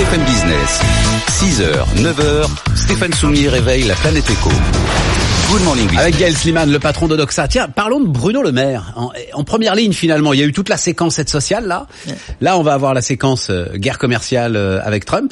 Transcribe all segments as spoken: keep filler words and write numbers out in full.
B F M Business, six heures, neuf heures, Stéphane Soumier réveille la planète éco. Good morning business. Avec Gaël Sliman, le patron de Doxa. Tiens, parlons de Bruno Le Maire. En, en première ligne, finalement, il y a eu toute la séquence aide sociale, là. Ouais. Là, on va avoir la séquence euh, guerre commerciale euh, avec Trump.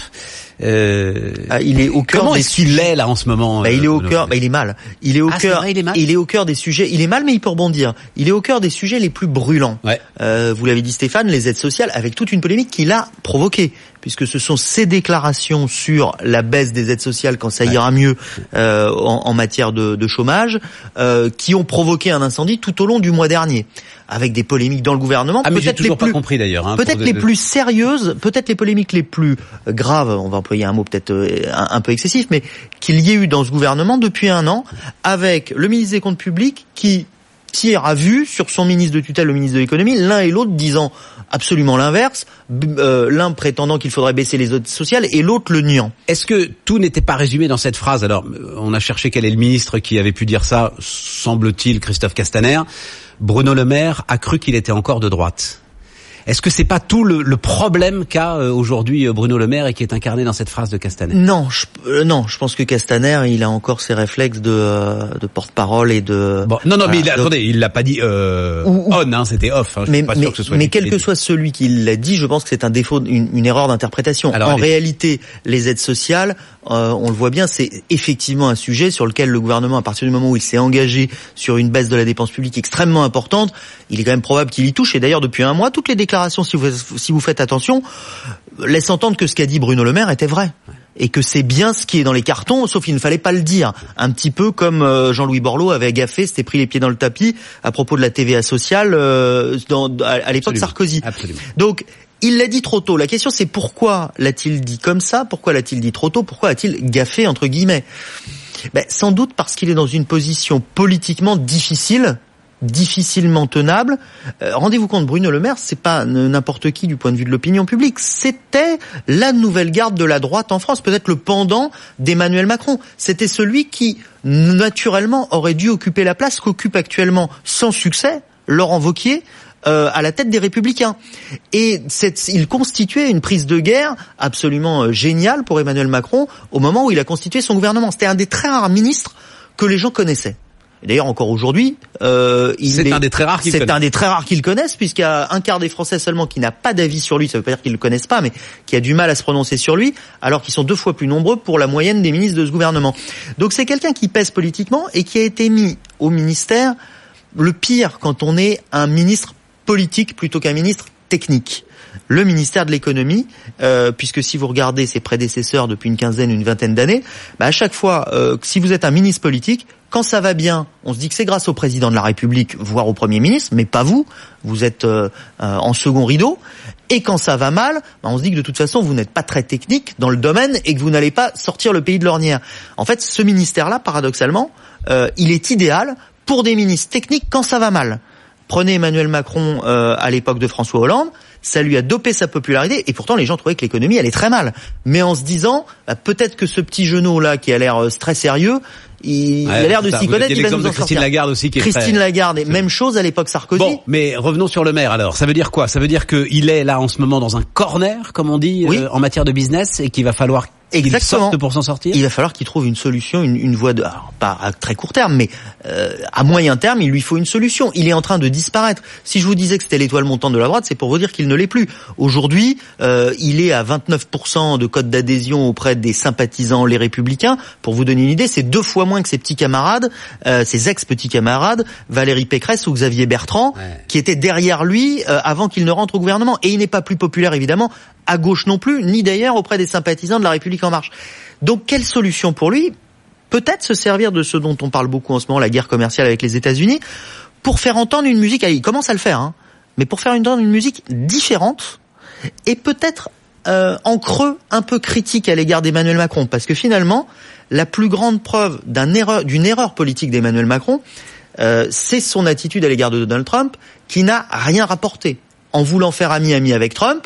Euh, ah, il est au cœur. Comment des est-ce qu'il est là en ce moment? Bah, il est au cœur. Bah, il est mal. Il est au ah, cœur. Vrai, il est mal. Il est au cœur des sujets. Il est mal, mais il peut rebondir. Il est au cœur des sujets les plus brûlants. Ouais. Euh, vous l'avez dit, Stéphane, les aides sociales, avec toute une polémique qu'il a provoquée, puisque ce sont ses déclarations sur la baisse des aides sociales quand ça ira ouais. mieux euh, en, en matière de, de chômage, euh, qui ont provoqué un incendie tout au long du mois dernier, avec des polémiques dans le gouvernement. Ah, mais peut-être j'ai toujours les plus, pas compris d'ailleurs. Hein, peut-être les de... plus sérieuses, peut-être les polémiques les plus graves. On va employer un mot peut-être un, un peu excessif, mais qu'il y ait eu dans ce gouvernement depuis un an, avec le ministre des Comptes Publics qui tire à vue sur son ministre de tutelle, le ministre de l'économie, l'un et l'autre disant absolument l'inverse, euh, l'un prétendant qu'il faudrait baisser les aides sociales et l'autre le niant. Est-ce que tout n'était pas résumé dans cette phrase? Alors, on a cherché quel est le ministre qui avait pu dire ça, semble-t-il Christophe Castaner. Bruno Le Maire a cru qu'il était encore de droite. Est-ce que c'est pas tout le, le problème qu'a euh, aujourd'hui Bruno Le Maire et qui est incarné dans cette phrase de Castaner? Non, je, euh, non, je pense que Castaner, il a encore ses réflexes de, euh, de porte-parole et de. Bon, non, non, mais il, donc, attendez, il l'a pas dit euh, ou, on, hein, c'était off. Hein, je mais suis pas mais, sûr que ce soit mais quel que soit celui qui l'a dit, je pense que c'est un défaut, une, une erreur d'interprétation. Alors, en réalité, les aides sociales, euh, on le voit bien, c'est effectivement un sujet sur lequel le gouvernement, à partir du moment où il s'est engagé sur une baisse de la dépense publique extrêmement importante, il est quand même probable qu'il y touche. Et d'ailleurs, depuis un mois, toutes les déclarations, si vous si vous faites attention, laisse entendre que ce qu'a dit Bruno Le Maire était vrai. Et que c'est bien ce qui est dans les cartons, sauf qu'il ne fallait pas le dire. Un petit peu comme euh, Jean-Louis Borloo avait gaffé, s'était pris les pieds dans le tapis à propos de la T V A sociale euh, dans, à, à l'époque Absolument. Sarkozy. Absolument. Donc, il l'a dit trop tôt. La question, c'est pourquoi l'a-t-il dit comme ça? Pourquoi l'a-t-il dit trop tôt? Pourquoi a-t-il gaffé, entre guillemets? Ben, sans doute parce qu'il est dans une position politiquement difficile, difficilement tenable. Euh, rendez-vous compte, Bruno Le Maire, c'est pas n'importe qui du point de vue de l'opinion publique. C'était la nouvelle garde de la droite en France, peut-être le pendant d'Emmanuel Macron. C'était celui qui, naturellement, aurait dû occuper la place qu'occupe actuellement, sans succès, Laurent Wauquiez, euh, à la tête des Républicains. Et cette, il constituait une prise de guerre absolument euh, géniale pour Emmanuel Macron au moment où il a constitué son gouvernement. C'était un des très rares ministres que les gens connaissaient. D'ailleurs, encore aujourd'hui, euh, il c'est est, un des très rares qu'ils c'est connaissent. un des très rares qu'ils connaissent, puisqu'il y a un quart des Français seulement qui n'a pas d'avis sur lui. Ça veut pas dire qu'ils le connaissent pas, mais qui a du mal à se prononcer sur lui, alors qu'ils sont deux fois plus nombreux pour la moyenne des ministres de ce gouvernement. Donc c'est quelqu'un qui pèse politiquement et qui a été mis au ministère. Le pire quand on est un ministre politique plutôt qu'un ministre technique. Le ministère de l'économie, euh, puisque si vous regardez ses prédécesseurs depuis une quinzaine, une vingtaine d'années, bah à chaque fois, euh, si vous êtes un ministre politique, quand ça va bien, on se dit que c'est grâce au président de la République, voire au Premier ministre, mais pas vous, vous êtes euh, euh, en second rideau. Et quand ça va mal, bah on se dit que de toute façon, vous n'êtes pas très technique dans le domaine et que vous n'allez pas sortir le pays de l'ornière. En fait, ce ministère-là, paradoxalement, euh, il est idéal pour des ministres techniques quand ça va mal. Prenez Emmanuel Macron euh, à l'époque de François Hollande, ça lui a dopé sa popularité et pourtant les gens trouvaient que l'économie allait très mal. Mais en se disant, bah, peut-être que ce petit genou-là qui a l'air euh, très sérieux, il, ouais, il a l'air de ça, s'y connaître, il va nous en sortir. Christine Lagarde aussi qui est Christine très... Lagarde, et même chose à l'époque Sarkozy. Bon, mais revenons sur Le Maire alors. Ça veut dire quoi? Ça veut dire qu'il est là en ce moment dans un corner, comme on dit, oui. euh, en matière de business et qu'il va falloir qu'il sorte pour s'en sortir. Il va falloir qu'il trouve une solution, une, une voie de, alors, pas à très court terme, mais euh, à moyen terme, il lui faut une solution. Il est en train de disparaître. Si je vous disais que c'était l'étoile montante de la droite, c'est pour vous dire qu'il ne l'est plus. Aujourd'hui, euh, il est à vingt-neuf pour cent de cote d'adhésion auprès des sympathisants les Républicains. Pour vous donner une idée, c'est deux fois moins que ses petits camarades, euh, ses ex-petits camarades, Valérie Pécresse ou Xavier Bertrand, ouais. qui étaient derrière lui euh, avant qu'il ne rentre au gouvernement. Et il n'est pas plus populaire, évidemment, à gauche non plus, ni d'ailleurs auprès des sympathisants de La République En Marche. Donc, quelle solution pour lui? Peut-être se servir de ce dont on parle beaucoup en ce moment, la guerre commerciale avec les États-Unis, pour faire entendre une musique, allez, il commence à le faire, hein, mais pour faire entendre une musique différente, et peut-être euh, en creux un peu critique à l'égard d'Emmanuel Macron, parce que finalement, la plus grande preuve d'un erreur, d'une erreur politique d'Emmanuel Macron, euh, c'est son attitude à l'égard de Donald Trump, qui n'a rien rapporté. En voulant faire ami-ami avec Trump,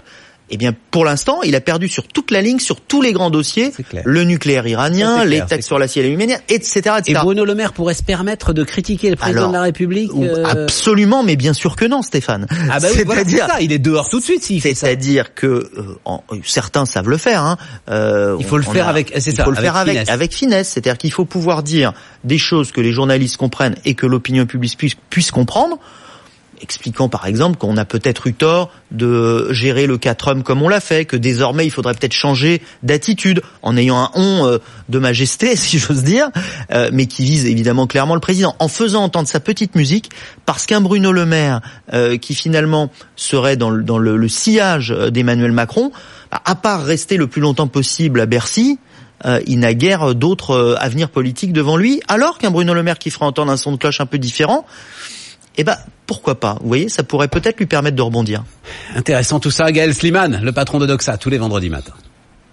Eh bien, pour l'instant, il a perdu sur toute la ligne, sur tous les grands dossiers, le nucléaire iranien, clair, les taxes sur l'acier et l'aluminium, et cetera, et cetera. Et Bruno Le Maire pourrait se permettre de critiquer le président Alors, de la République euh... Absolument, mais bien sûr que non, Stéphane. Ah bah oui, voilà, c'est ça, il est dehors tout de suite s'il fait ça. C'est-à-dire que euh, en, certains savent le faire. Hein. Euh, il faut le faire a, avec, c'est il ça, faut le avec faire avec finesse. avec finesse. C'est-à-dire qu'il faut pouvoir dire des choses que les journalistes comprennent et que l'opinion publique puisse, puisse comprendre. Expliquant par exemple qu'on a peut-être eu tort de gérer le cas Trump comme on l'a fait, que désormais il faudrait peut-être changer d'attitude en ayant un on euh, de majesté, si j'ose dire, euh, mais qui vise évidemment clairement le président, en faisant entendre sa petite musique, parce qu'un Bruno Le Maire euh, qui finalement serait dans le, dans le, le sillage d'Emmanuel Macron, bah, à part rester le plus longtemps possible à Bercy, Euh, il n'a guère d'autres euh, avenirs politiques devant lui, alors qu'un Bruno Le Maire qui fera entendre un son de cloche un peu différent, eh ben, pourquoi pas? Vous voyez, ça pourrait peut-être lui permettre de rebondir. Intéressant tout ça. Gaël Slimane, le patron de Doxa, tous les vendredis matins.